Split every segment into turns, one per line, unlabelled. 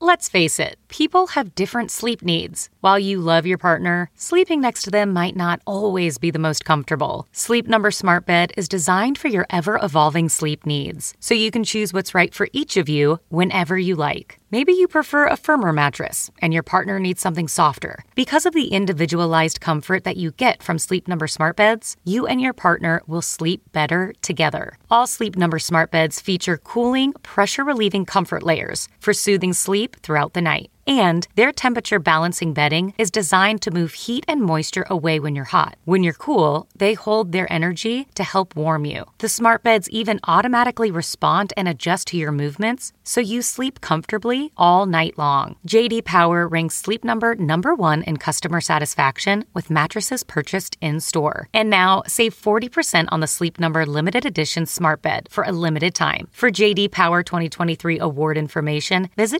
Let's face it, people have different sleep needs. While you love your partner, sleeping next to them might not always be the most comfortable. Sleep Number Smart Bed is designed for your ever-evolving sleep needs, so you can choose what's right for each of you whenever you like. Maybe you prefer a firmer mattress, and your partner needs something softer. Because of the individualized comfort that you get from Sleep Number Smart Beds, you and your partner will sleep better together. All Sleep Number Smart Beds feature cooling, pressure-relieving comfort layers for soothing sleep throughout the night. And their temperature balancing bedding is designed to move heat and moisture away when you're hot. When you're cool, they hold their energy to help warm you. The smart beds even automatically respond and adjust to your movements, so you sleep comfortably all night long. J.D. Power ranks Sleep Number #1 in customer satisfaction with mattresses purchased in-store. And now, save 40% on the Sleep Number limited edition smart bed for a limited time. For J.D. Power 2023 award information, visit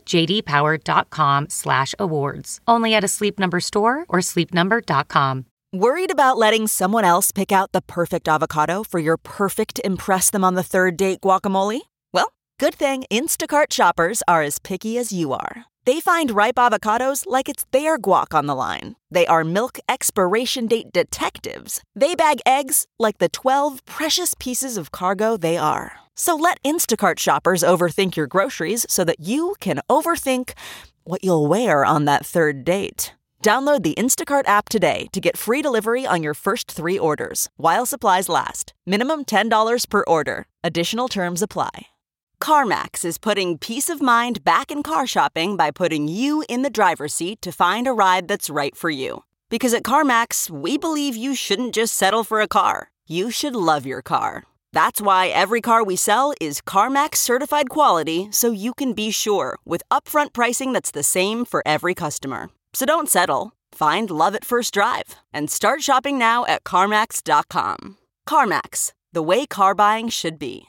jdpower.com/awards. Only at a Sleep Number store or sleepnumber.com.
Worried about letting someone else pick out the perfect avocado for your perfect impress them on the third date guacamole? Well, good thing Instacart shoppers are as picky as you are. They find ripe avocados like it's their guac on the line. They are milk expiration date detectives. They bag eggs like the 12 precious pieces of cargo they are. So let Instacart shoppers overthink your groceries so that you can overthink what you'll wear on that third date. Download the Instacart app today to get free delivery on your first 3 orders, while supplies last. Minimum $10 per order. Additional terms apply. CarMax is putting peace of mind back in car shopping by putting you in the driver's seat to find a ride that's right for you. Because at CarMax, we believe you shouldn't just settle for a car. You should love your car. That's why every car we sell is CarMax certified quality, so you can be sure with upfront pricing that's the same for every customer. So don't settle. Find love at first drive and start shopping now at CarMax.com. CarMax, the way car buying should be.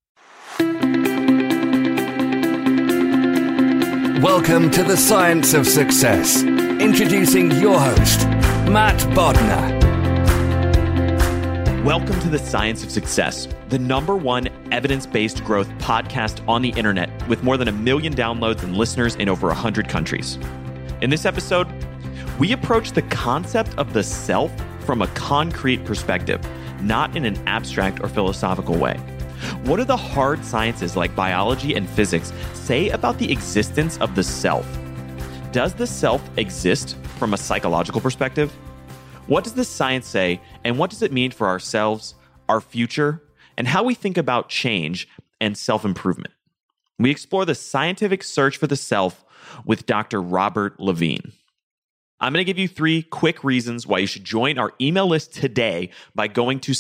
Welcome to the Science of Success. Introducing your host, Matt Bodnar.
Welcome to the Science of Success, the #1 evidence-based growth podcast on the internet with more than 1 million downloads and listeners in over 100 countries. In this episode, we approach the concept of the self from a concrete perspective, not in an abstract or philosophical way. What do the hard sciences like biology and physics say about the existence of the self? Does the self exist from a psychological perspective? What does the science say, and what does it mean for ourselves, our future, and how we think about change and self-improvement? We explore the scientific search for the self with Dr. Robert Levine. I'm going to give you 3 quick reasons why you should join our email list today by going to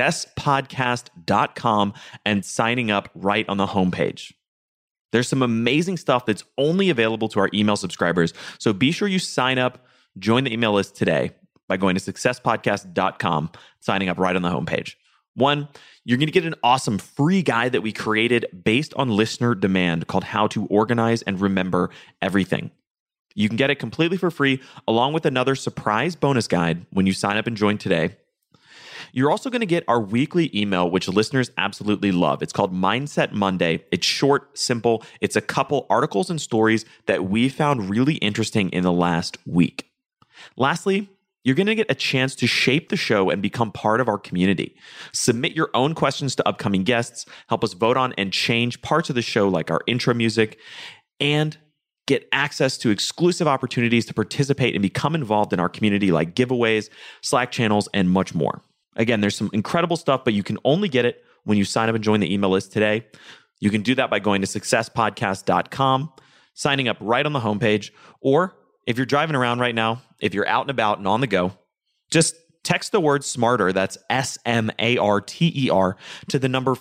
successpodcast.com and signing up right on the homepage. There's some amazing stuff that's only available to our email subscribers, so be sure you sign up, join the email list today by going to successpodcast.com, signing up right on the homepage. 1, you're going to get an awesome free guide that we created based on listener demand called How to Organize and Remember Everything. You can get it completely for free, along with another surprise bonus guide when you sign up and join today. You're also going to get our weekly email, which listeners absolutely love. It's called Mindset Monday. It's short, simple. It's a couple articles and stories that we found really interesting in the last week. Lastly, you're going to get a chance to shape the show and become part of our community. Submit your own questions to upcoming guests, help us vote on and change parts of the show like our intro music, and get access to exclusive opportunities to participate and become involved in our community like giveaways, Slack channels, and much more. Again, there's some incredible stuff, but you can only get it when you sign up and join the email list today. You can do that by going to successpodcast.com, signing up right on the homepage, or if you're driving around right now, if you're out and about and on the go, just text the word SMARTER, that's SMARTER, to the number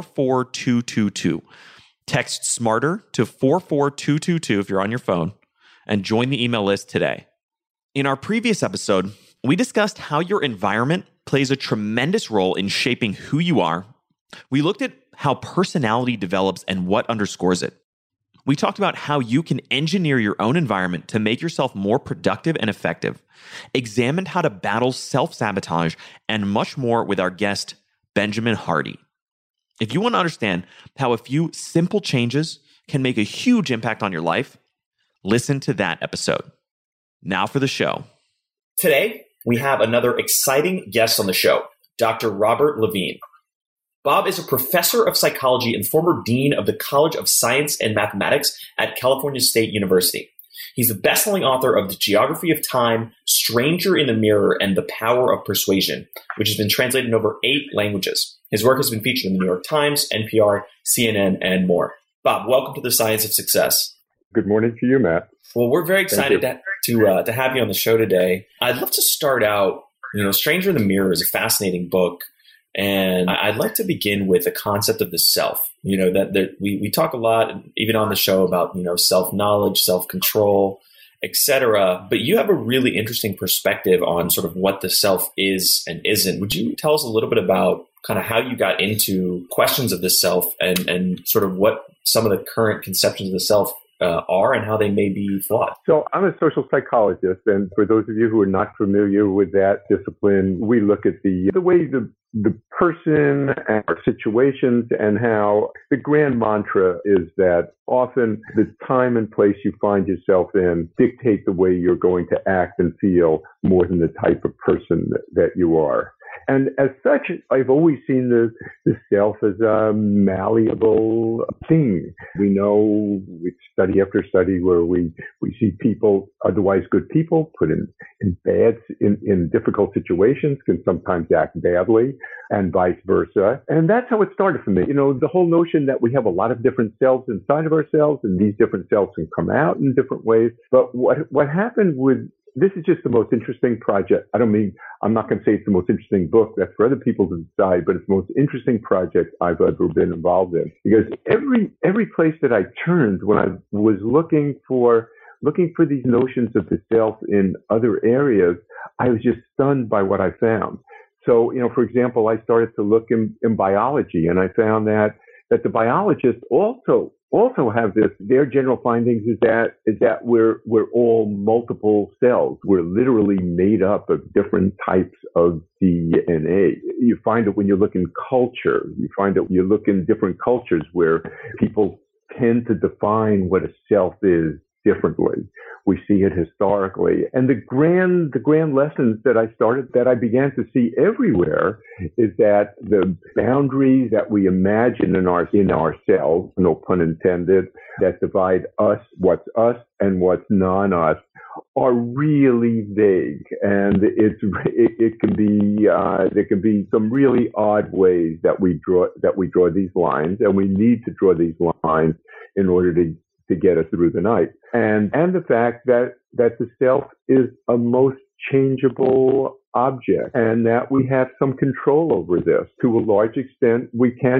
44222. Text SMARTER to 44222 if you're on your phone, and join the email list today. In our previous episode, we discussed how your environment plays a tremendous role in shaping who you are. We looked at how personality develops and what underscores it. We talked about how you can engineer your own environment to make yourself more productive and effective, examined how to battle self-sabotage, and much more with our guest, Benjamin Hardy. If you want to understand how a few simple changes can make a huge impact on your life, Listen to that episode. Now for the show.
Today, we have another exciting guest on the show, Dr. Robert Levine. Bob is a professor of psychology and former dean of the College of Science and Mathematics at California State University. He's the best-selling author of The Geography of Time, Stranger in the Mirror, and The Power of Persuasion, which has been translated in over 8 languages. His work has been featured in the New York Times, NPR, CNN, and more. Bob, welcome to The Science of Success.
Good morning to you, Matt.
Well, we're very excited to have you on the show today. I'd love to start out, Stranger in the Mirror is a fascinating book. And I'd like to begin with the concept of the self. We talk a lot, even on the show, about, self-knowledge, self-control, etc. But you have a really interesting perspective on sort of what the self is and isn't. Would you tell us a little bit about kind of how you got into questions of the self and sort of what some of the current conceptions of the self are and how they may be flawed?
So I'm a social psychologist, and for those of you who are not familiar with that discipline, we look at the way the person and our situations, and how the grand mantra is that often the time and place you find yourself in dictate the way you're going to act and feel more than the type of person that you are. And as such, I've always seen the self as a malleable thing. We know with study after study where we see people, otherwise good people, put in difficult situations, can sometimes act badly, and vice versa. And that's how it started for me. The whole notion that we have a lot of different selves inside of ourselves, and these different selves can come out in different ways. But what happened with this is just the most interesting project. I'm not going to say it's the most interesting book. That's for other people to decide, but it's the most interesting project I've ever been involved in. Because every place that I turned when I was looking for these notions of the self in other areas, I was just stunned by what I found. So, for example, I started to look in biology, and I found that the biologists also have this. Their general findings is that we're all multiple cells. We're literally made up of different types of DNA. You find it when you look in culture. You find it when you look in different cultures where people tend to define what a self is differently. We see it historically. And the grand lessons that I began to see everywhere is that the boundaries that we imagine in ourselves, no pun intended, that divide what's us and what's non-us, are really vague. And it can be, there can be some really odd ways that we draw these lines, and we need to draw these lines in order to get us through the night. And the fact that the self is a most changeable object, and that we have some control over this. To a large extent, we can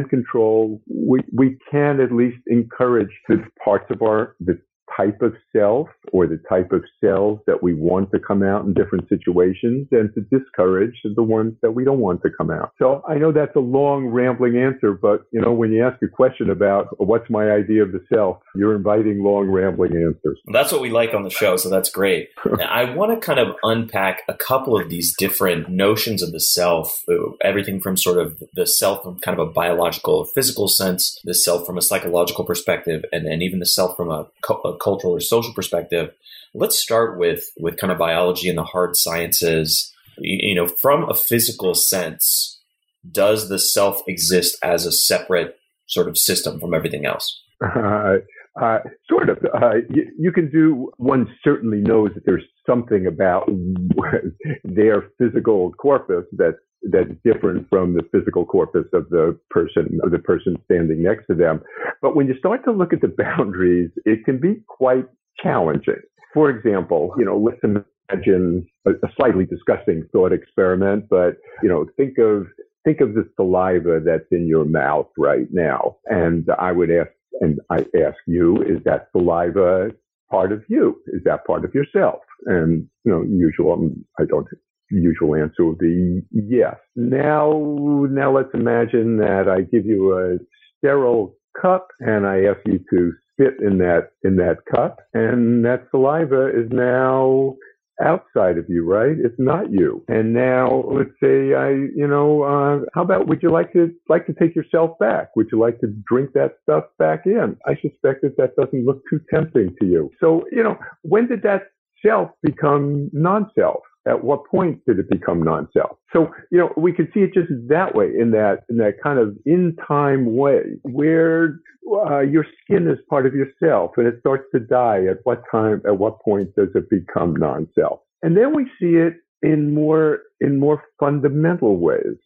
at least encourage the parts of the type of self or the type of cells that we want to come out in different situations, and to discourage the ones that we don't want to come out. So I know that's a long, rambling answer, but when you ask a question about what's my idea of the self, you're inviting long, rambling answers.
That's what we like on the show, so that's great. I want to kind of unpack a couple of these different notions of the self, everything from sort of the self from kind of a biological, physical sense, the self from a psychological perspective, and even the self from a cultural or social perspective. Let's start with kind of biology and the hard sciences. From a physical sense, does the self exist as a separate sort of system from everything else?
Sort of. One certainly knows that there's something about their physical corpus that's different from the physical corpus of the person standing next to them. But when you start to look at the boundaries, it can be quite challenging. For example, let's imagine a slightly disgusting thought experiment, but think of the saliva that's in your mouth right now, and I ask you, is that saliva part of you? Is that part of yourself? And usual answer would be yes. Now let's imagine that I give you a sterile cup and I ask you to spit in that cup, and that saliva is now outside of you, right? It's not you. And now let's say how about, would you like to take yourself back? Would you like to drink that stuff back in? I suspect that doesn't look too tempting to you. So, when did that self become non-self? At what point did it become non-self? So, we can see it just that way, in that kind of in-time way, where your skin is part of yourself and it starts to die. At what point does it become non-self? And then we see it in more fundamental ways.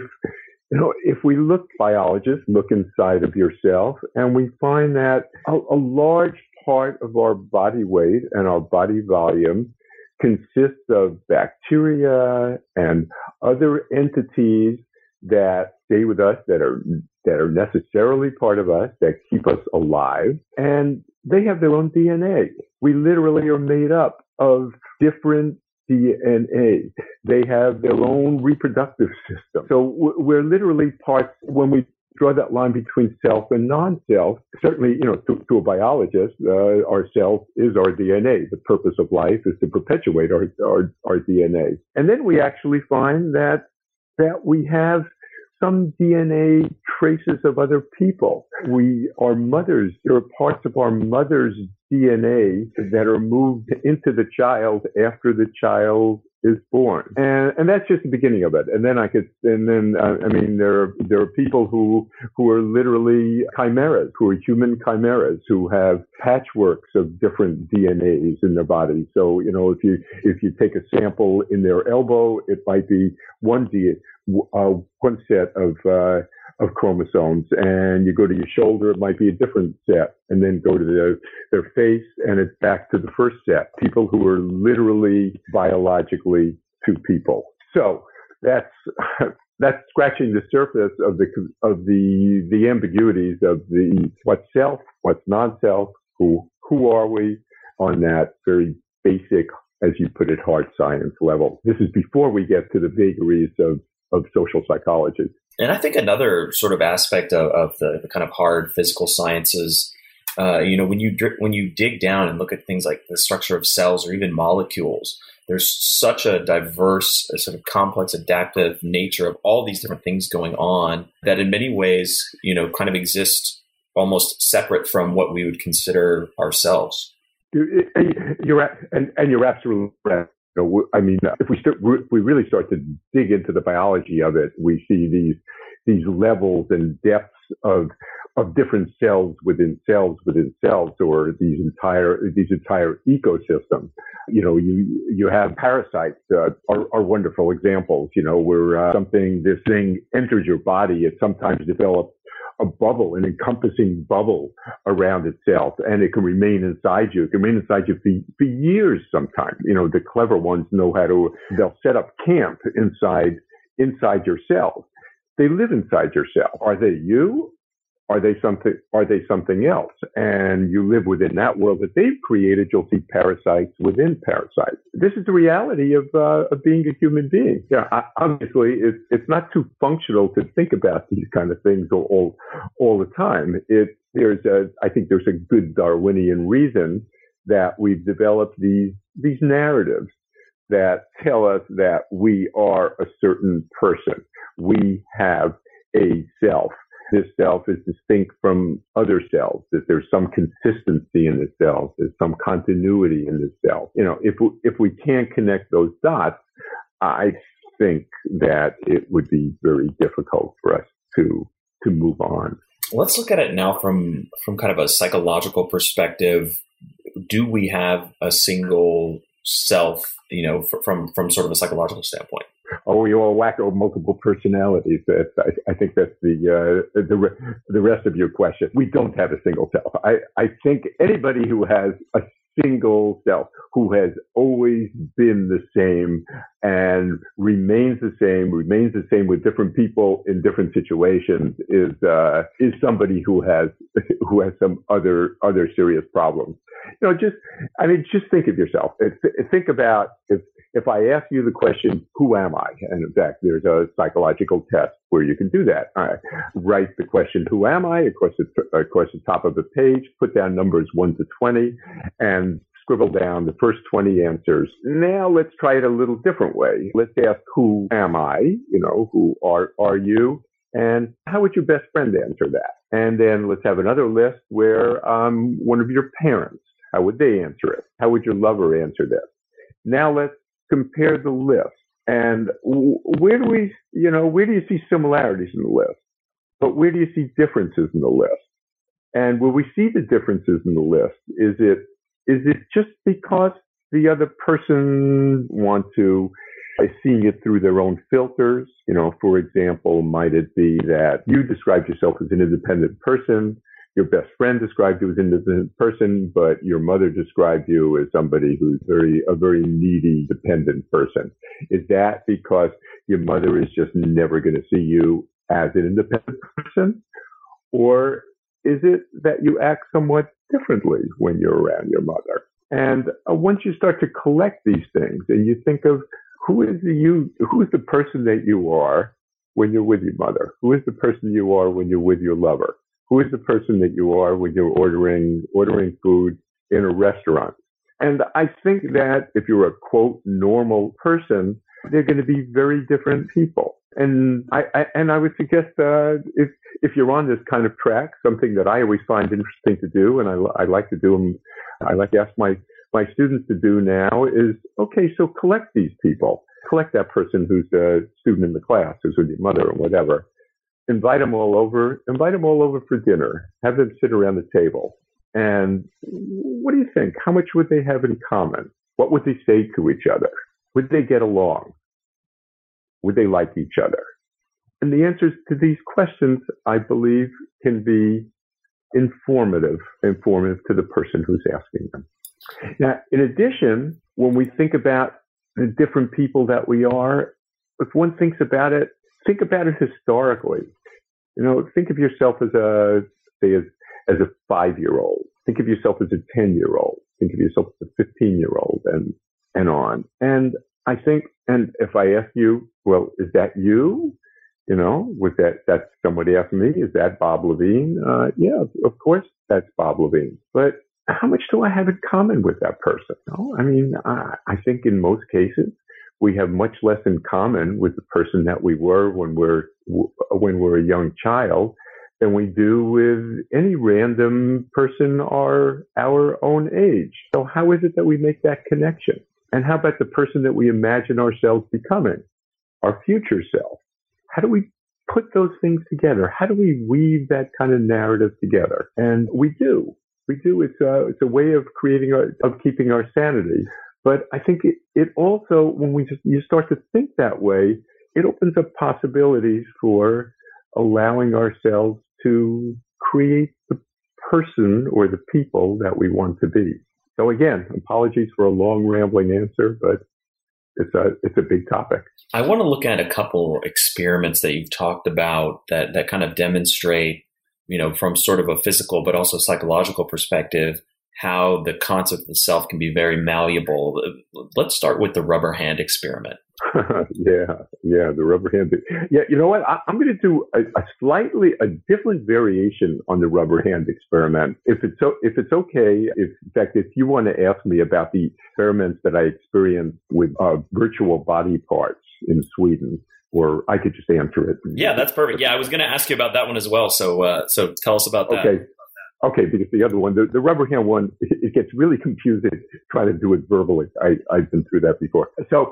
If we biologists look inside of yourself, and we find that a large part of our body weight and our body volume consists of bacteria and other entities that stay with us, that are necessarily part of us, that keep us alive, and they have their own DNA. We literally are made up of different DNA. They have their own reproductive system. So we're literally parts. When we draw that line between self and non-self, certainly, to a biologist, our self is our DNA. The purpose of life is to perpetuate our DNA. And then we actually find that we have some DNA traces of other people. Our mothers, there are parts of our mother's DNA that are moved into the child after the child is born. And that's just the beginning of it. And then there are people who are literally chimeras, who are human chimeras, who have patchworks of different DNAs in their body. So, if you take a sample in their elbow, it might be one set of chromosomes, and you go to your shoulder, it might be a different set, and then go to their face, and it's back to the first set. People who are literally biologically two people. So that's scratching the surface of the ambiguities of what's self, what's non-self, who are we, on that very basic, as you put it, hard science level. This is before we get to the vagaries of social psychology.
And I think another sort of aspect of the kind of hard physical sciences, when you dig down and look at things like the structure of cells or even molecules, there's such a diverse, sort of complex, adaptive nature of all these different things going on that in many ways, kind of exist almost separate from what we would consider ourselves.
You're absolutely right. If we really start to dig into the biology of it, we see these levels and depths of different cells within cells within cells, or these entire ecosystems. You have parasites are wonderful examples. Where this thing enters your body, it sometimes develops a bubble, an encompassing bubble around itself, and it can remain inside you. It can remain inside you for years sometimes. The clever ones know they'll set up camp inside your cells. They live inside your cell. Are they you? Are they something else? And you live within that world that they've created. You'll see parasites within parasites. This is the reality of being a human being. Obviously, it's not too functional to think about these kind of things all the time. I think there's a good Darwinian reason that we've developed these narratives that tell us that we are a certain person. We have a self. This self is distinct from other cells, that there's some consistency in the cells, there's some continuity in the cell. If we can't connect those dots, I think that it would be very difficult for us to move on.
Let's look at it now from kind of a psychological perspective. Do we have a single self, from sort of a psychological standpoint?
Oh, you all wacko multiple personalities. I think that's the rest of your question. We don't have a single self. I think anybody who has a single self, who has always been the same and remains the same with different people in different situations, is somebody who has some other serious problems. Just think of yourself. Think about if I ask you the question, who am I? And in fact, there's a psychological test where you can do that. All right. Write the question, who am I? Across the top of the page, put down numbers 1 to 20, and scribble down the first 20 answers. Now let's try it a little different way. Let's ask, who am I? Who are you? And how would your best friend answer that? And then let's have another list where one of your parents, how would they answer it? How would your lover answer this? Now let's compare the list. And where do you see similarities in the list? But where do you see differences in the list? And where we see the differences in the list, is it just because the other person wants to see it through their own filters? For example, might it be that you described yourself as an independent person, your best friend described you as an independent person, but your mother described you as somebody who's a very needy, dependent person? Is that because your mother is just never going to see you as an independent person? Or is it that you act somewhat differently when you're around your mother? And once you start to collect these things and you think of who is the person that you are when you're with your mother? Who is the person you are when you're with your lover? Who is the person that you are when you're ordering food in a restaurant? And I think that if you're a, quote, normal person, they're going to be very different people. And I would suggest if you're on this kind of track, something that I always find interesting to do, and I like to do them, I like to ask my students to do now is, okay, so collect these people. Collect that person who's a student in the class, who's with your mother or whatever. Invite them all over for dinner. Have them sit around the table. And what do you think? How much would they have in common? What would they say to each other? Would they get along? Would they like each other? And the answers to these questions, I believe, can be informative to the person who's asking them. Now, in addition, when we think about the different people that we are, if one thinks about it, think about it historically. Think of yourself as a 5-year-old. Think of yourself as a 10-year-old. Think of yourself as a 15-year-old and on. And I think, and if I ask you, well, is that you? That's somebody asked me, is that Bob Levine? Yeah, of course that's Bob Levine. But how much do I have in common with that person? I think in most cases, we have much less in common with the person that we were when we're a young child than we do with any random person our own age. So how is it that we make that connection? And how about the person that we imagine ourselves becoming, our future self? How do we put those things together? How do we weave that kind of narrative together? And we do. It's a way of keeping our sanity. But I think it also, when you start to think that way, it opens up possibilities for allowing ourselves to create the person or the people that we want to be. So again, apologies for a long rambling answer, but it's a big topic.
I want to look at a couple experiments that you've talked about that kind of demonstrate, from sort of a physical but also psychological perspective, how the concept of the self can be very malleable. Let's start with the rubber hand experiment. Yeah, the rubber hand. Yeah, you know what? I'm going to do a different variation on the rubber hand experiment. If it's okay, if you want to ask me about the experiments that I experienced with virtual body parts in Sweden, or I could just answer it. Yeah, that's perfect. Yeah, I was going to ask you about that one as well. So tell us about that.
Okay, because the other one, the rubber hand one, it gets really confusing trying to do it verbally. I've been through that before. So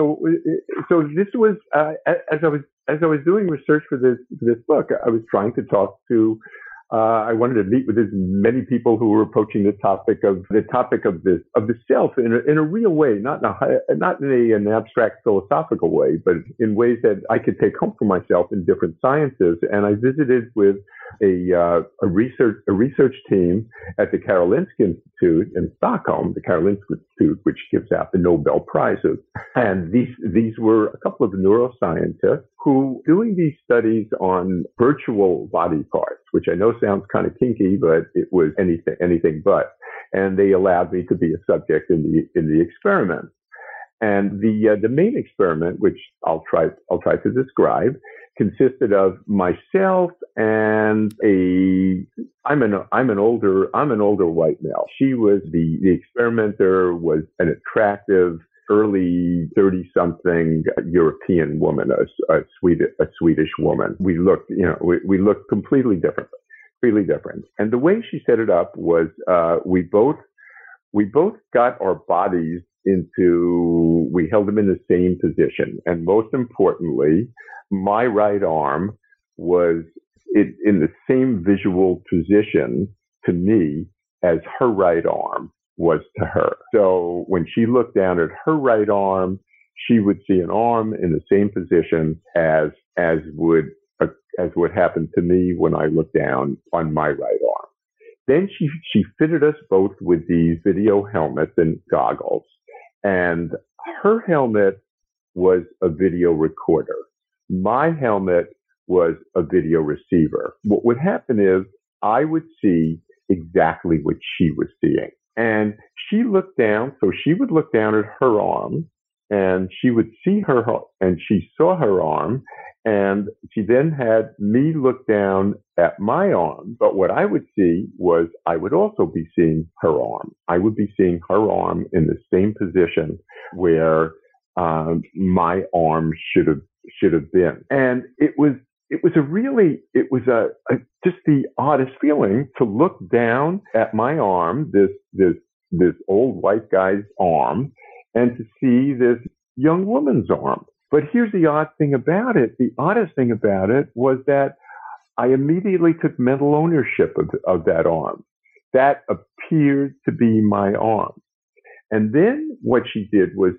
this was as I was doing research for this book, I was trying to talk to. I wanted to meet with as many people who were approaching the topic of the self in a real way, not in an abstract philosophical way, but in ways that I could take home for myself in different sciences. And I visited with a research team at the Karolinska Institute in Stockholm, the Karolinska Institute, which gives out the Nobel Prizes. And these were a couple of neuroscientists who doing these studies on virtual body parts, which I know sounds kind of kinky, but it was anything but. And they allowed me to be a subject in the experiment. And the main experiment, which I'll try to describe, consisted of myself and I'm an older white male. She was the experimenter, was an attractive early 30-something European woman, a Swedish woman. We looked completely different. And the way she set it up was, we both got our bodies we held them in the same position. And most importantly, my right arm was in the same visual position to me as her right arm was to her. So when she looked down at her right arm, she would see an arm in the same position as would happen to me when I looked down on my right arm. Then she fitted us both with these video helmets and goggles, and her helmet was a video recorder. My helmet was a video receiver. What would happen is I would see exactly what she was seeing. And she looked down, so she would look down at her arm, and she would see her, and she saw her arm, and she then had me look down at my arm. But what I would see was I would also be seeing her arm. I would be seeing her arm in the same position where my arm should have been. And it was just the oddest feeling to look down at my arm, this old white guy's arm, and to see this young woman's arm. But here's the odd thing about it. The oddest thing about it was that I immediately took mental ownership of that arm. That appeared to be my arm. And then what she did was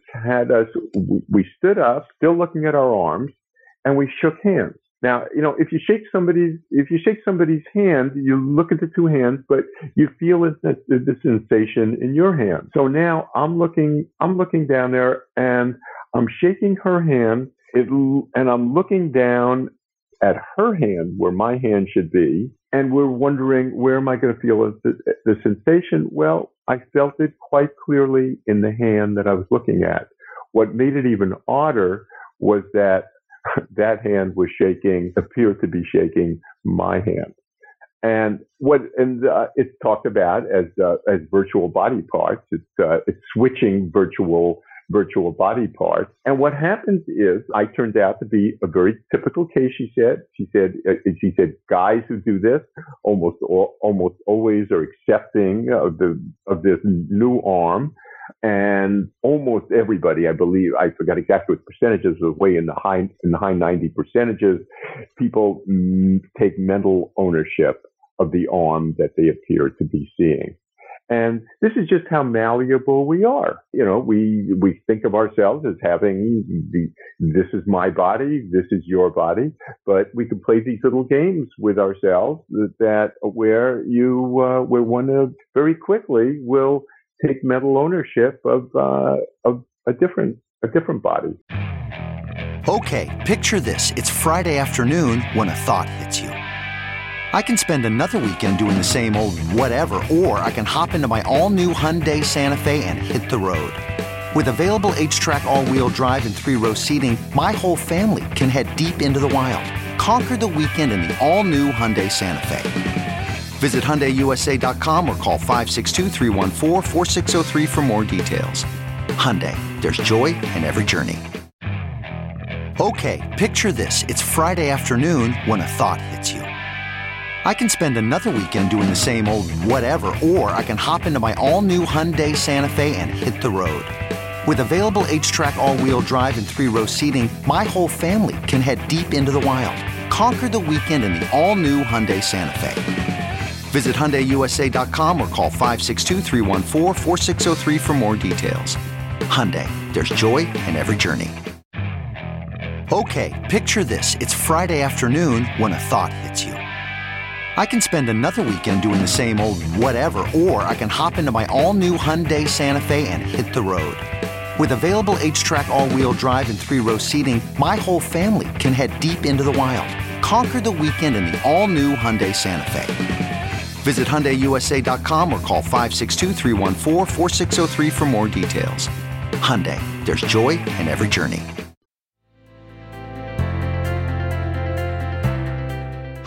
we stood up, still looking at our arms, and we shook hands. Now, if you shake somebody's hand, you look at the two hands, but you feel the sensation in your hand. So now I'm looking down there, and I'm shaking her hand, and I'm looking down at her hand where my hand should be, and we're wondering, where am I going to feel the sensation? Well, I felt it quite clearly in the hand that I was looking at. What made it even odder was that hand appeared to be shaking my hand. And it's talked about as virtual body parts. It's switching virtual body parts. And what happens is I turned out to be a very typical case. She said guys who do this almost always are accepting of this new arm. And almost everybody, I believe, I forgot exactly what percentages, was way in the high 90%. People take mental ownership of the arm that they appear to be seeing. And this is just how malleable we are. We think of ourselves as having this is my body, this is your body, but we can play these little games with ourselves where one very quickly will take mental ownership of a different body.
Okay, picture this. It's Friday afternoon when a thought hits you. I can spend another weekend doing the same old whatever, or I can hop into my all-new Hyundai Santa Fe and hit the road. With available H-Track all-wheel drive and 3-row seating, my whole family can head deep into the wild. Conquer the weekend in the all-new Hyundai Santa Fe. Visit HyundaiUSA.com or call 562-314-4603 for more details. Hyundai, there's joy in every journey. Okay, picture this. It's Friday afternoon when a thought hits you. I can spend another weekend doing the same old whatever, or I can hop into my all-new Hyundai Santa Fe and hit the road. With available H-Track all-wheel drive and 3-row seating, my whole family can head deep into the wild. Conquer the weekend in the all-new Hyundai Santa Fe. Visit HyundaiUSA.com or call 562-314-4603 for more details. Hyundai, there's joy in every journey. Okay, picture this. It's Friday afternoon when a thought hits you. I can spend another weekend doing the same old whatever, or I can hop into my all-new Hyundai Santa Fe and hit the road. With available H-Track all-wheel drive and 3-row seating, my whole family can head deep into the wild. Conquer the weekend in the all-new Hyundai Santa Fe. Visit HyundaiUSA.com or call 562-314-4603 for more details. Hyundai, there's joy in every journey.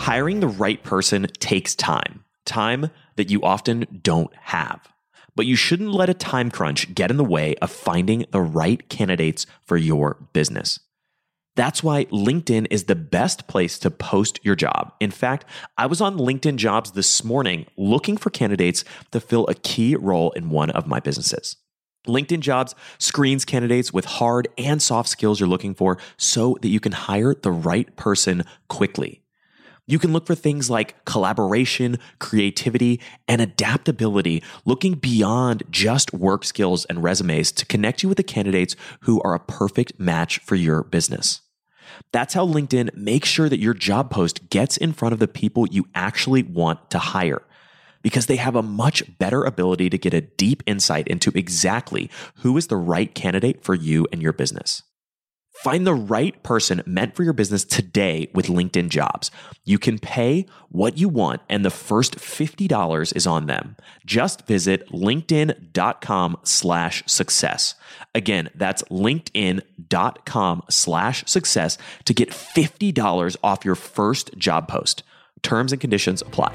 Hiring the right person takes time that you often don't have. But you shouldn't let a time crunch get in the way of finding the right candidates for your business. That's why LinkedIn is the best place to post your job. In fact, I was on LinkedIn Jobs this morning looking for candidates to fill a key role in one of my businesses. LinkedIn Jobs screens candidates with hard and soft skills you're looking for so that you can hire the right person quickly. You can look for things like collaboration, creativity, and adaptability, looking beyond just work skills and resumes to connect you with the candidates who are a perfect match for your business. That's how LinkedIn makes sure that your job post gets in front of the people you actually want to hire, because they have a much better ability to get a deep insight into exactly who is the right candidate for you and your business. Find the right person meant for your business today with LinkedIn Jobs. You can pay what you want, and the first $50 is on them. Just visit linkedin.com/success. Again, that's linkedin.com/success to get $50 off your first job post. Terms and conditions apply.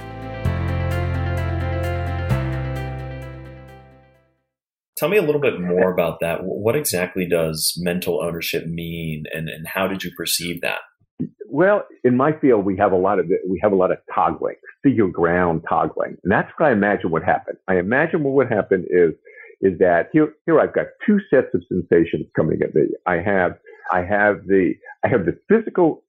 Tell me a little bit more about that. What exactly does mental ownership mean, and how did you perceive that?
Well, in my field, we have a lot of toggling, figure ground toggling, and that's what I imagine would happen. I imagine what would happen is that here I've got two sets of sensations coming at me. I have the physical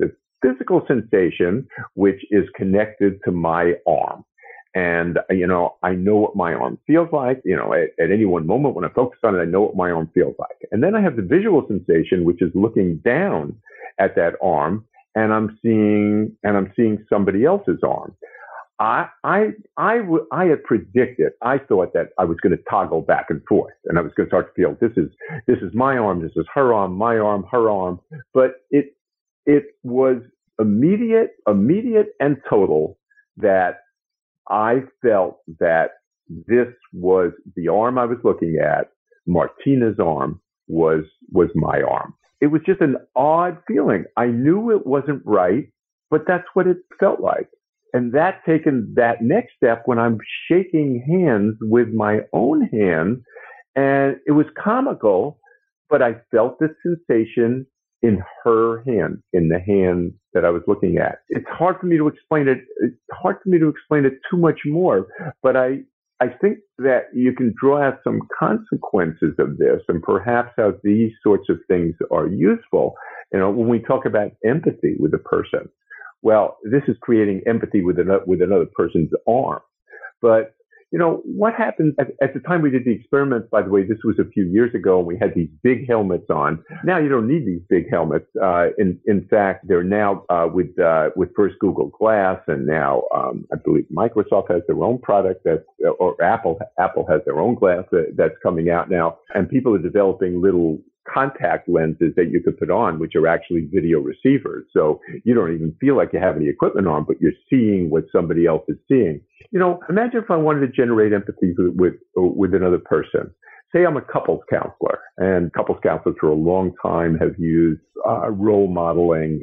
sensation, which is connected to my arm. And, I know what my arm feels like, at any one moment when I focus on it, I know what my arm feels like. And then I have the visual sensation, which is looking down at that arm, and I'm seeing somebody else's arm. I had predicted, I thought that I was going to toggle back and forth, and I was going to start to feel, this is my arm, this is her arm, my arm, her arm. But it was immediate and total that I felt that this was the arm I was looking at. Martina's arm was my arm. It was just an odd feeling. I knew it wasn't right, but that's what it felt like. And that taken that next step when I'm shaking hands with my own hand, and it was comical, but I felt the sensation in her hand, in the hand that I was looking at. It's hard for me to explain it. It's hard for me to explain it too much more, but I think that you can draw out some consequences of this, and perhaps how these sorts of things are useful. When we talk about empathy with a person, well, this is creating empathy with another person's arm. But what happens at the time we did the experiments, by the way, this was a few years ago, and we had these big helmets on. Now you don't need these big helmets. In fact, they're now with first Google Glass, and now I believe Microsoft has their own product or Apple has their own glass that's coming out now, and people are developing little contact lenses that you could put on, which are actually video receivers. So you don't even feel like you have any equipment on, but you're seeing what somebody else is seeing. Imagine if I wanted to generate empathy with another person. Say I'm a couples counselor, and couples counselors for a long time have used role modeling,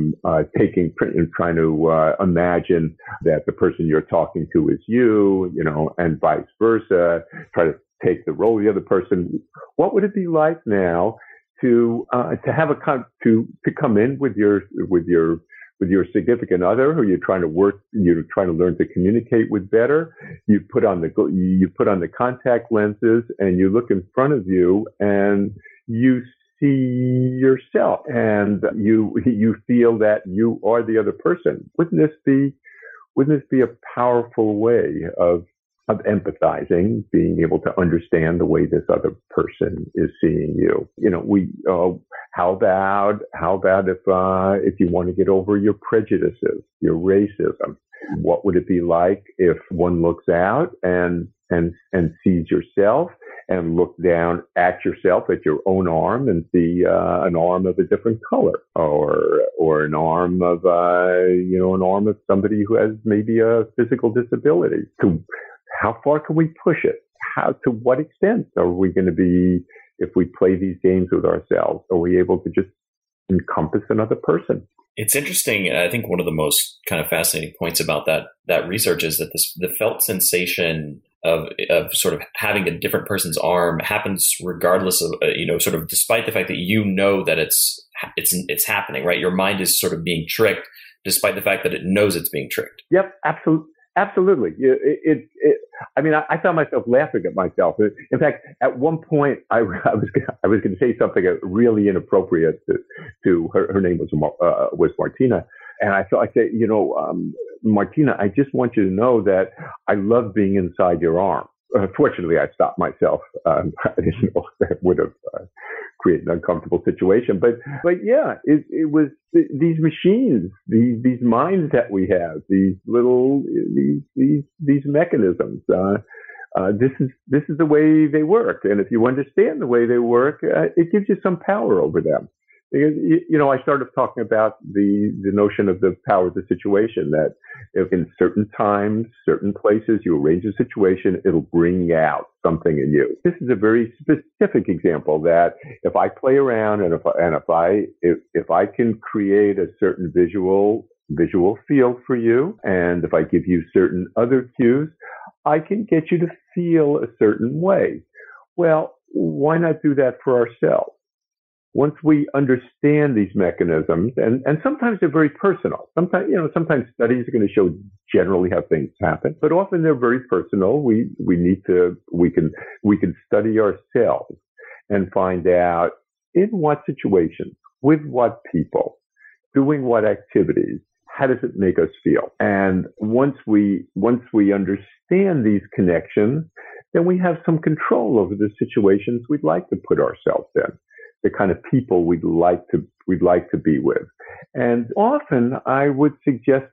trying to imagine that the person you're talking to is you, and vice versa. Try to take the role of the other person. What would it be like now to have to come in with your significant other who you're trying to learn to communicate with better? You put on the contact lenses, and you look in front of you, and you see yourself, and you feel that you are the other person. Wouldn't this be a powerful way of empathizing, being able to understand the way this other person is seeing you? How about if you want to get over your prejudices, your racism? What would it be like if one looks out and sees yourself, and look down at yourself, at your own arm, and see an arm of a different color, or an arm of an arm of somebody who has maybe a physical disability? How far can we push it? To what extent are we going to be, if we play these games with ourselves, are we able to just encompass another person?
It's interesting. I think one of the most kind of fascinating points about that research is that the felt sensation of sort of having a different person's arm happens regardless of, sort of despite the fact that that it's happening, right? Your mind is sort of being tricked despite the fact that it knows it's being tricked.
Yep, absolutely. I found myself laughing at myself. In fact, at one point, I was going to say something really inappropriate to her. Her name was Martina, and I said, Martina, I just want you to know that I love being inside your arm. Fortunately, I stopped myself. I didn't know if that would have created an uncomfortable situation. But yeah, it was these machines, these minds that we have, these mechanisms. This is the way they work, and if you understand the way they work, it gives you some power over them. Because, I started talking about the notion of the power of the situation, that if in certain times, certain places, you arrange a situation, it'll bring out something in you. This is a very specific example that if I play around and if I can create a certain visual field for you, and if I give you certain other cues, I can get you to feel a certain way. Well, why not do that for ourselves? Once we understand these mechanisms, and sometimes they're very personal. Sometimes studies are going to show generally how things happen, but often they're very personal. We can study ourselves and find out in what situations, with what people, doing what activities, how does it make us feel? And once we understand these connections, then we have some control over the situations we'd like to put ourselves in, the kind of people we'd like to be with. And often I would suggest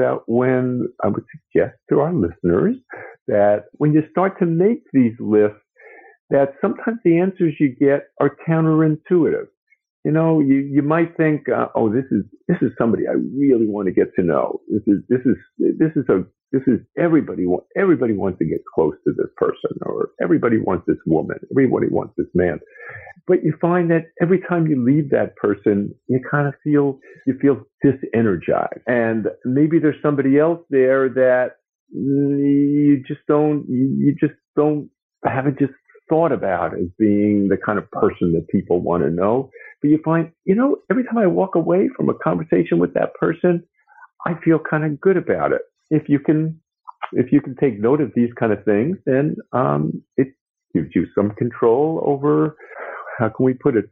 to our listeners that when you start to make these lists, that sometimes the answers you get are counterintuitive. You might think, this is somebody I really want to get to know. This is everybody wants to get close to this person, or everybody wants this woman, everybody wants this man. But you find that every time you leave that person, you feel disenergized. And maybe there's somebody else there that haven't just thought about as being the kind of person that people want to know. But you find, every time I walk away from a conversation with that person, I feel kind of good about it. If you can take note of these kind of things, then it gives you some control over, how can we put it,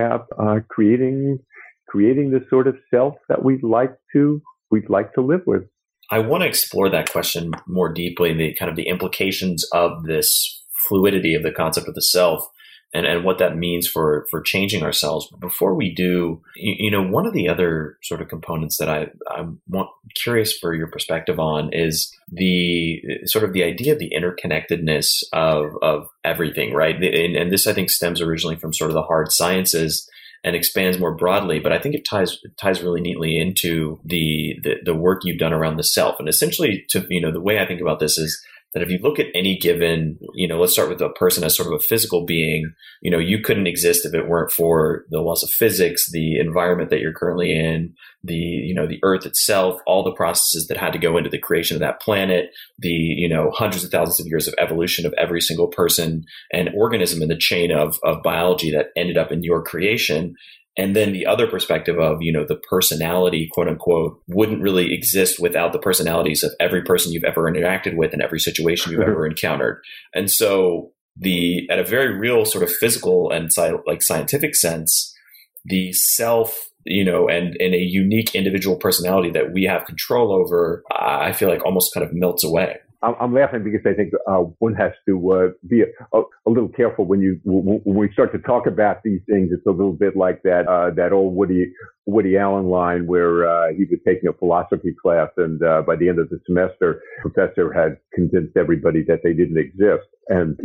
creating the sort of self that we'd like to live with.
I want to explore that question more deeply, the kind of the implications of this fluidity of the concept of the self, and what that means for changing ourselves. But before we do, one of the other sort of components that I'm curious for your perspective on is the sort of the idea of the interconnectedness of everything, right? And this, I think, stems originally from sort of the hard sciences and expands more broadly. But I think it ties really neatly into the work you've done around the self. And essentially, the way I think about this is that if you look at any given, let's start with a person as sort of a physical being, you couldn't exist if it weren't for the laws of physics, the environment that you're currently in, the earth itself, all the processes that had to go into the creation of that planet, the, hundreds of thousands of years of evolution of every single person and organism in the chain of biology that ended up in your creation. And then the other perspective of, the personality, quote unquote, wouldn't really exist without the personalities of every person you've ever interacted with and every situation you've ever encountered. And so at a very real sort of physical and scientific sense, the self, and a unique individual personality that we have control over, I feel like almost kind of melts away.
I'm laughing because I think one has to be a little careful when we start to talk about these things. It's a little bit like that old Woody Allen line where he was taking a philosophy class, and by the end of the semester, the professor had convinced everybody that they didn't exist. And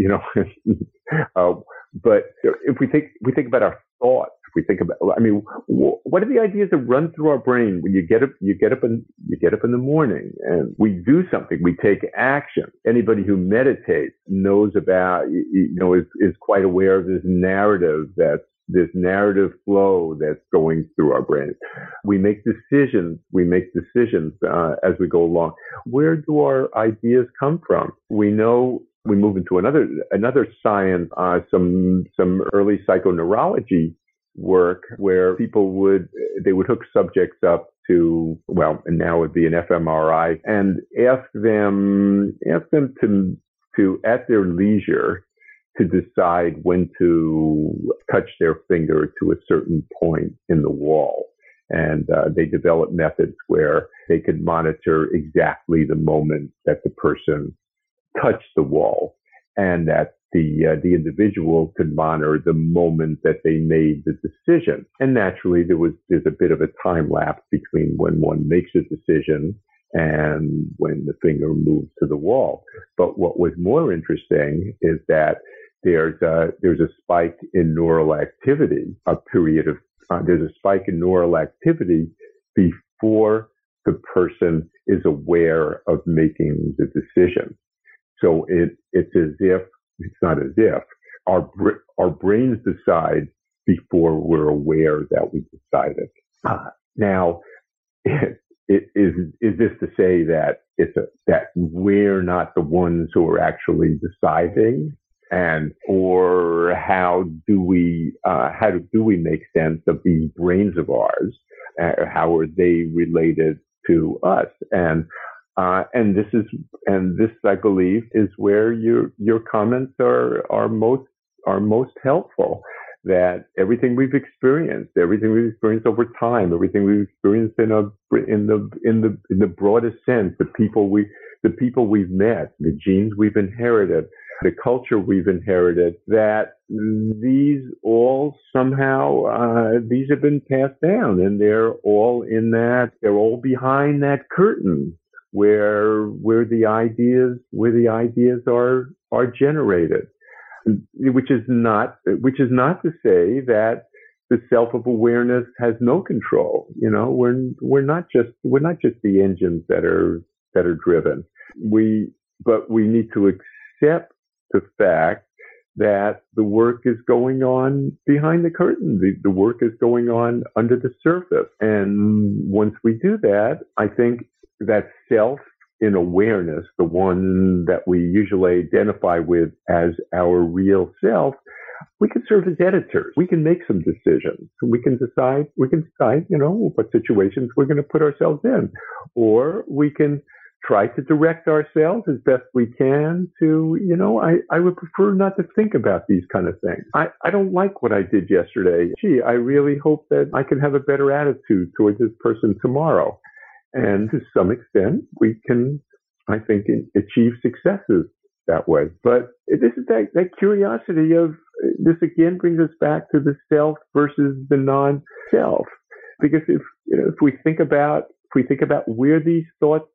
but if we think about our thoughts, we think about, what are the ideas that run through our brain when you get up in the morning and we do something, we take action. Anybody who meditates knows about, is quite aware of this narrative that's narrative flow that's going through our brains. We make decisions as we go along. Where do our ideas come from? We know we move into another science, some early psychoneurology work where people would hook subjects up to, and now it would be an fMRI, and ask them to at their leisure to decide when to touch their finger to a certain point in the wall. And they developed methods where they could monitor exactly the moment that the person touched the wall, and that the individual could monitor the moment that they made the decision. And naturally, there's a bit of a time lapse between when one makes a decision and when the finger moves to the wall. But what was more interesting is that there's a spike in neural activity, there's a spike in neural activity before the person is aware of making the decision. So it's not as if our brains decide before we're aware that we decided. Now, is this to say that that we're not the ones who are actually deciding? Or how do we make sense of these brains of ours? How are they related to us? And this I believe is where your comments are most helpful. That everything we've experienced over time, everything we've experienced in the broadest sense, the people we've met, the genes we've inherited, the culture we've inherited, that these all somehow, these have been passed down, and they're all behind that curtain where the ideas are generated, which is not to say that the self of awareness has no control. We're not just the engines that are driven. But we need to accept the fact that the work is going on behind the curtain. The work is going on under the surface. And once we do that, I think that self in awareness, the one that we usually identify with as our real self, we can serve as editors. We can make some decisions. We can decide, what situations we're going to put ourselves in, or we can try to direct ourselves as best we can to, I would prefer not to think about these kind of things. I don't like what I did yesterday. I really hope that I can have a better attitude towards this person tomorrow. And to some extent, we can, I think, achieve successes that way. But this is that curiosity of, this again brings us back to the self versus the non-self. Because if we think about where these thoughts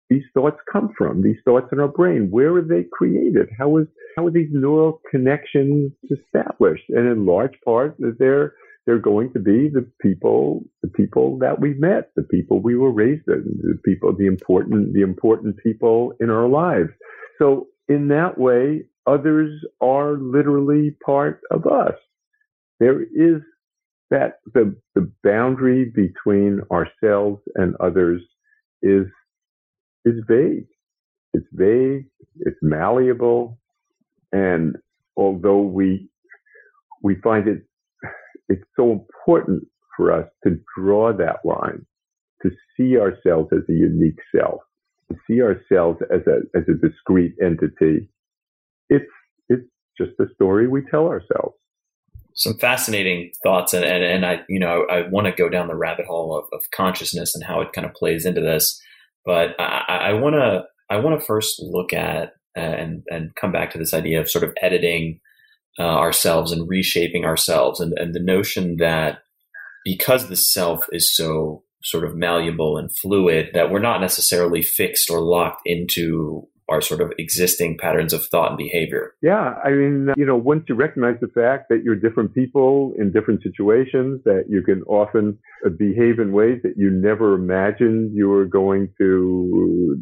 come from, these thoughts in our brain, where are they created? How are these neural connections established? And in large part, they're going to be the people that we met, the people we were raised in, the important people in our lives. So in that way, others are literally part of us. There is that the boundary between ourselves and others is vague. It's vague. It's malleable. And although we find it's so important for us to draw that line, to see ourselves as a unique self, to see ourselves as a discrete entity. It's just the story we tell ourselves.
Some fascinating thoughts, and I want to go down the rabbit hole of consciousness and how it kind of plays into this. But I want to first look at and come back to this idea of sort of editing ourselves and reshaping ourselves, and the notion that because the self is so sort of malleable and fluid, that we're not necessarily fixed or locked into our sort of existing patterns of thought and behavior.
Yeah. I mean, once you recognize the fact that you're different people in different situations, that you can often behave in ways that you never imagined you were going to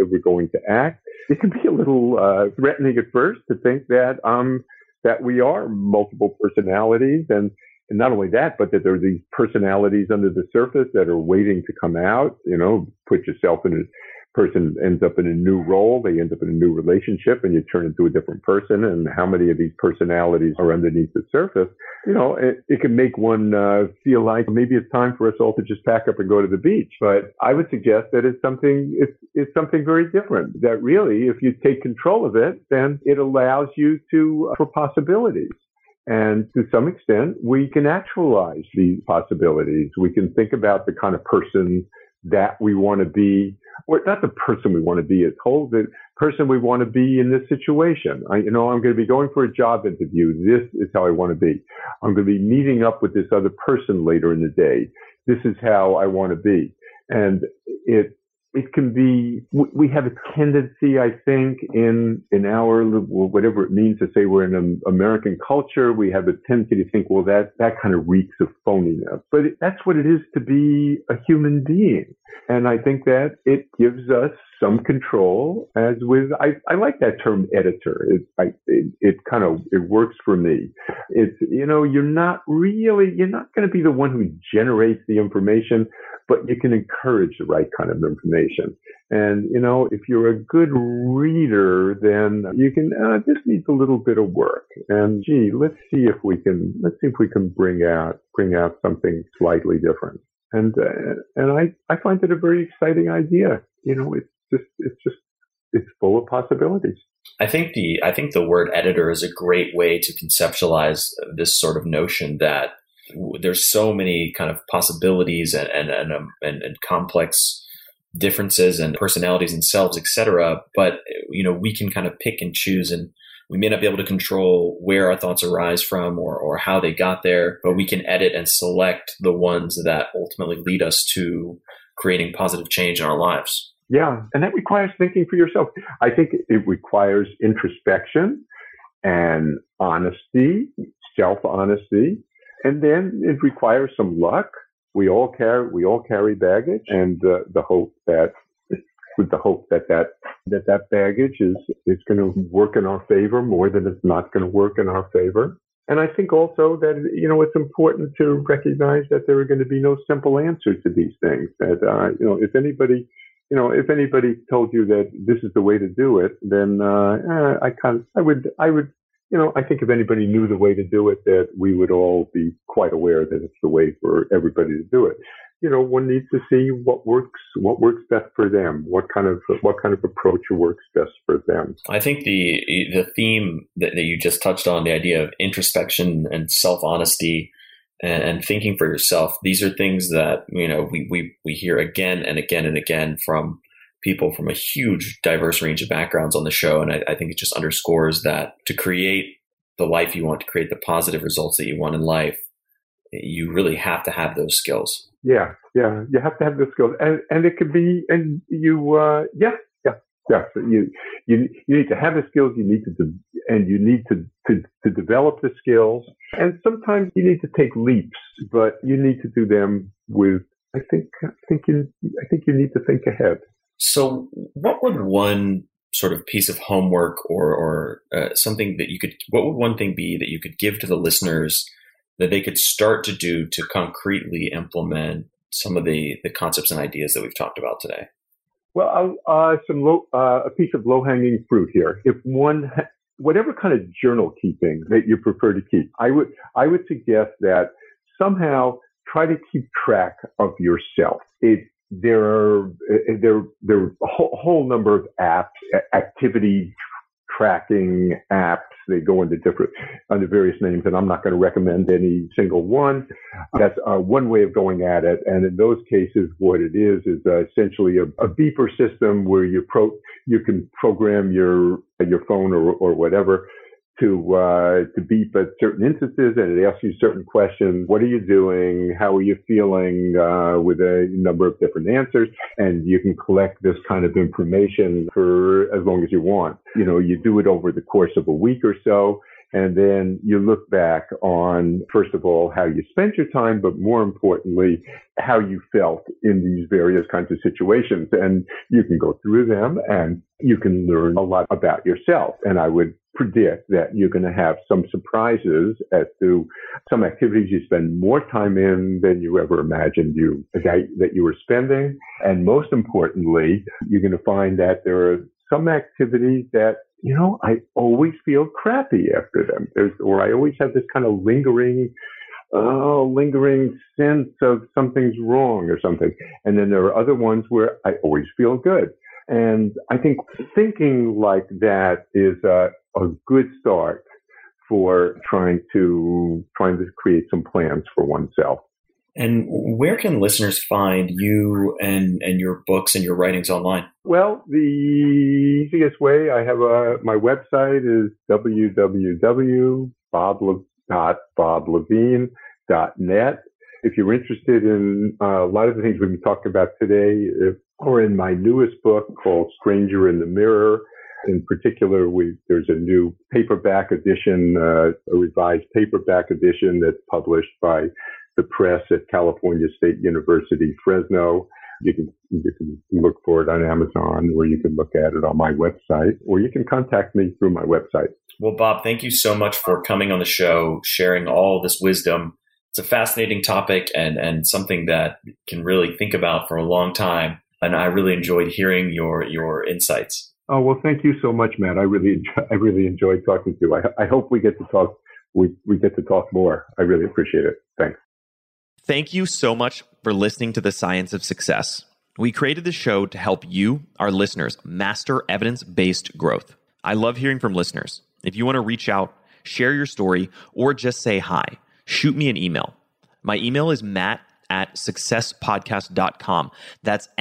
act, it can be a little threatening at first to think that we are multiple personalities, and And not only that, but that there are these personalities under the surface that are waiting to come out. Put yourself in person ends up in a new role, they end up in a new relationship, and you turn into a different person. And how many of these personalities are underneath the surface? It can make one feel like maybe it's time for us all to just pack up and go to the beach. But I would suggest that it's something very different. That really, if you take control of it, then it allows you for possibilities. And to some extent, we can actualize these possibilities. We can think about the kind of person that we want to be, or not the person we want to be as whole, the person we want to be in this situation. I'm going to be going for a job interview. This is how I want to be. I'm going to be meeting up with this other person later in the day. This is how I want to be. And it can be, we have a tendency, I think, in our, whatever it means to say we're in an American culture, we have a tendency to think, well, that kind of reeks of phoniness. But that's what it is to be a human being. And I think that it gives us some control, as with, I like that term editor. It works for me. It's, you're not going to be the one who generates the information, but you can encourage the right kind of information. And, if you're a good reader, then you can, this needs a little bit of work. And let's see if we can bring out something slightly different. And I find it a very exciting idea. It's full of possibilities.
I think the word editor is a great way to conceptualize this sort of notion that there's so many kind of possibilities and complex differences and personalities and selves, etc. But we can kind of pick and choose, and we may not be able to control where our thoughts arise from or how they got there, but we can edit and select the ones that ultimately lead us to creating positive change in our lives.
Yeah, and that requires thinking for yourself. I think it requires introspection and honesty, self-honesty. And then it requires some luck. We all carry baggage, and the hope that baggage is going to work in our favor more than it's not going to work in our favor. And I think also that it's important to recognize that there are going to be no simple answers to these things. That if anybody told you that this is the way to do it, then I think if anybody knew the way to do it, that we would all be quite aware that it's the way for everybody to do it. One needs to see what works best for them, what kind of approach works best for them. I
think the theme that you just touched on, the idea of introspection and self-honesty and thinking for yourself, these are things that, we hear again and again and again from people from a huge diverse range of backgrounds on the show. And I think it just underscores that to create the life you want, to create the positive results that you want in life, you really have to have those skills. Yeah. You have to have the skills, and it could be, and you need to have the skills. You need to develop the skills, and sometimes you need to take leaps, but you need to do them with. I think you need to think ahead. So, what would one sort of piece of homework or something that you could? What would one thing be that you could give to the listeners that they could start to do to concretely implement some of the concepts and ideas that we've talked about today? Well, a piece of low-hanging fruit here. If whatever kind of journal keeping that you prefer to keep, I would suggest that somehow try to keep track of yourself. There are a whole number of apps, activity tracking apps. They go under various names, and I'm not going to recommend any single one. That's one way of going at it. And in those cases, what it is essentially a beeper system where you can program your phone or whatever to beep at certain instances, and it asks you certain questions. What are you doing? How are you feeling? With a number of different answers, and you can collect this kind of information for as long as you want. You do it over the course of a week or so, and then you look back on, first of all, how you spent your time, but more importantly, how you felt in these various kinds of situations. And you can go through them, and you can learn a lot about yourself. And I would
predict that you're going to have some surprises as to some activities you spend more time in than you ever imagined that you were spending. And most importantly, you're going to find that there are some activities that, I always feel crappy after them. Or I always have this kind of lingering sense of something's wrong or something. And then there are other ones where I always feel good. And I think thinking like that is a good start for trying to create some plans for oneself.
And where can listeners find you and your books and your writings online?
Well, the easiest way, I have my website is www.boblevine.net. If you're interested in a lot of the things we've been talking about today, or in my newest book called Stranger in the Mirror, in particular, there's a new paperback edition, a revised paperback edition that's published by the press at California State University, Fresno. You can look for it on Amazon, or you can look at it on my website, or you can contact me through my website.
Well, Bob, thank you so much for coming on the show, sharing all this wisdom. It's a fascinating topic and something that you can really think about for a long time. And I really enjoyed hearing your insights.
Oh, well, thank you so much, Matt. I really enjoyed talking to you. I hope we get to talk. We get to talk more. I really appreciate it. Thanks.
Thank you so much for listening to The Science of Success. We created this show to help you, our listeners, master evidence-based growth. I love hearing from listeners. If you want to reach out, share your story, or just say hi, shoot me an email. My email is matt@successpodcast.com. That's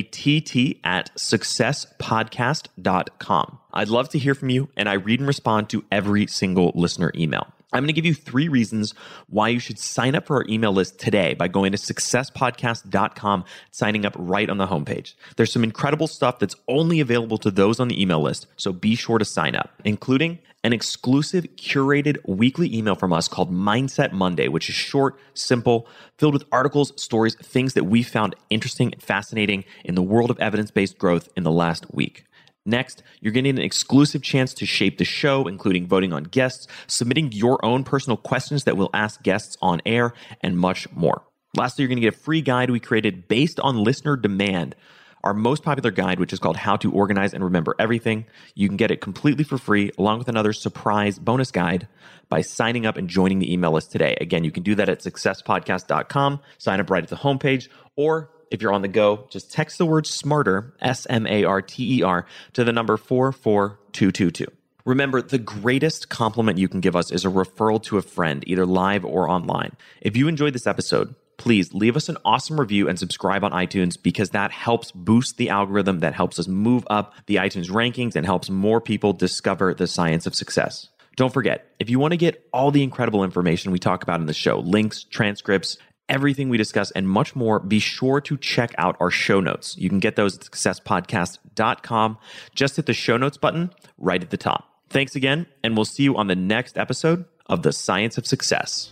matt@successpodcast.com. I'd love to hear from you, and I read and respond to every single listener email. I'm going to give you 3 reasons why you should sign up for our email list today by going to successpodcast.com, signing up right on the homepage. There's some incredible stuff that's only available to those on the email list, so be sure to sign up, including an exclusive curated weekly email from us called Mindset Monday, which is short, simple, filled with articles, stories, things that we found interesting and fascinating in the world of evidence-based growth in the last week. Next, you're getting an exclusive chance to shape the show, including voting on guests, submitting your own personal questions that we'll ask guests on air, and much more. Lastly, you're going to get a free guide we created based on listener demand, our most popular guide, which is called How to Organize and Remember Everything. You can get it completely for free, along with another surprise bonus guide by signing up and joining the email list today. Again, you can do that at successpodcast.com, sign up right at the homepage, or if you're on the go, just text the word SMARTER, SMARTER, to the number 44222. Remember, the greatest compliment you can give us is a referral to a friend, either live or online. If you enjoyed this episode, please leave us an awesome review and subscribe on iTunes, because that helps boost the algorithm, that helps us move up the iTunes rankings and helps more people discover the science of success. Don't forget, if you want to get all the incredible information we talk about in the show, links, transcripts, everything we discuss, and much more, be sure to check out our show notes. You can get those at successpodcast.com. Just hit the show notes button right at the top. Thanks again, and we'll see you on the next episode of The Science of Success.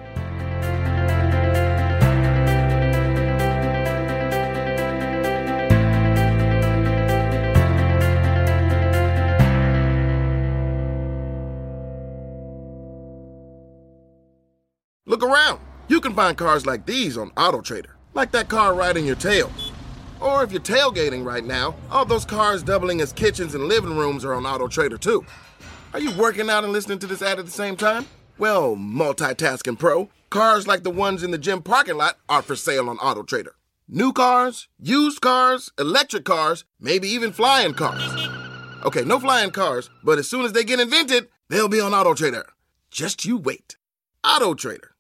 Look around. You can find cars like these on AutoTrader, like that car riding your tail. Or if you're tailgating right now, all those cars doubling as kitchens and living rooms are on AutoTrader too. Are you working out and listening to this ad at the same time? Well, multitasking pro, cars like the ones in the gym parking lot are for sale on AutoTrader. New cars, used cars, electric cars, maybe even flying cars. Okay, no flying cars, but as soon as they get invented, they'll be on AutoTrader. Just you wait. AutoTrader.